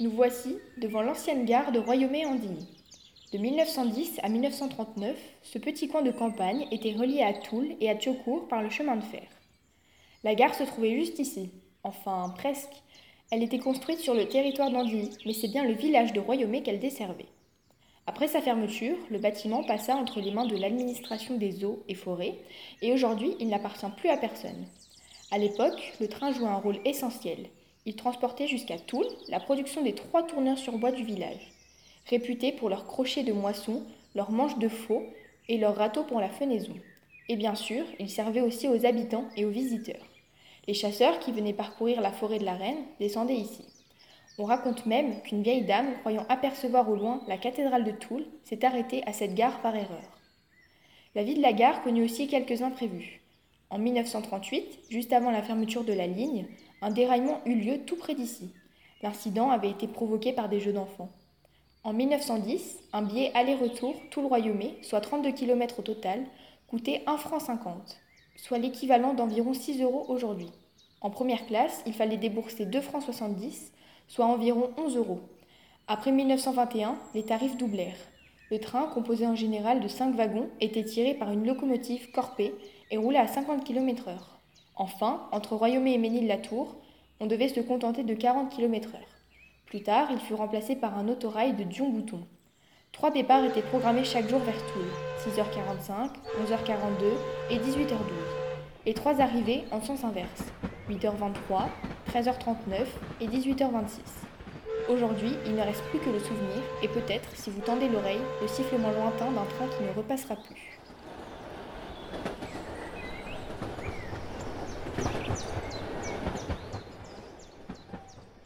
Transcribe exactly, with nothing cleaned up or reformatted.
Nous voici devant l'ancienne gare de Royaumé-Andilly. De mille neuf cent dix à mille neuf cent trente-neuf, ce petit coin de campagne était relié à Toul et à Thiaucourt par le chemin de fer. La gare se trouvait juste ici, enfin presque. Elle était construite sur le territoire d'Andilly, mais c'est bien le village de Royaumé qu'elle desservait. Après sa fermeture, le bâtiment passa entre les mains de l'administration des eaux et forêts, et aujourd'hui il n'appartient plus à personne. À l'époque, le train jouait un rôle essentiel. Il transportait jusqu'à Toul la production des trois tourneurs sur bois du village, réputés pour leurs crochets de moisson, leurs manches de faux et leurs râteaux pour la fenaison. Et bien sûr, il servait aussi aux habitants et aux visiteurs. Les chasseurs qui venaient parcourir la forêt de la Reine descendaient ici. On raconte même qu'une vieille dame, croyant apercevoir au loin la cathédrale de Toul, s'est arrêtée à cette gare par erreur. La vie de la gare connut aussi quelques imprévus. En mille neuf cent trente-huit, juste avant la fermeture de la ligne, un déraillement eut lieu tout près d'ici. L'incident avait été provoqué par des jeux d'enfants. En mille neuf cent dix, un billet aller-retour Toul-Royaumé, soit trente-deux kilomètres au total, coûtait un franc cinquante, soit l'équivalent d'environ six euros aujourd'hui. En première classe, il fallait débourser deux francs soixante-dix, soit environ onze euros. Après mille neuf cent vingt et un, les tarifs doublèrent. Le train, composé en général de cinq wagons, était tiré par une locomotive Corpé et roulait à cinquante kilomètres heure. Enfin, entre Royaumé et Ménil-la-Tour, on devait se contenter de quarante kilomètres heure. Plus tard, il fut remplacé par un autorail de Dion-Bouton. Trois départs étaient programmés chaque jour vers Toul, six heures quarante-cinq, onze heures quarante-deux et dix-huit heures douze. Les trois arrivées en sens inverse, huit heures vingt-trois, treize heures trente-neuf et dix-huit heures vingt-six. Aujourd'hui, il ne reste plus que le souvenir et peut-être, si vous tendez l'oreille, le sifflement lointain d'un train qui ne repassera plus.